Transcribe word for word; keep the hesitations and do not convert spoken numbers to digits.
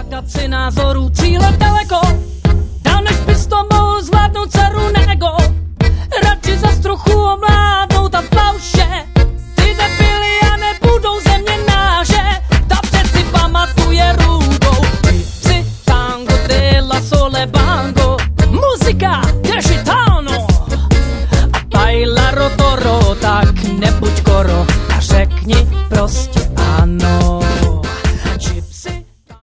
Komplikaci názorů, cíle daleko, dál než bys to mohl zvládnout caru nego. Radši zas trochu omládnout a flauše, ty debily a nebudou země náže. Ta přeci pamatuje růdou, si tango de la sole bango, muzika de gitano a baila rotoro, tak nebuď koro a řekni prostě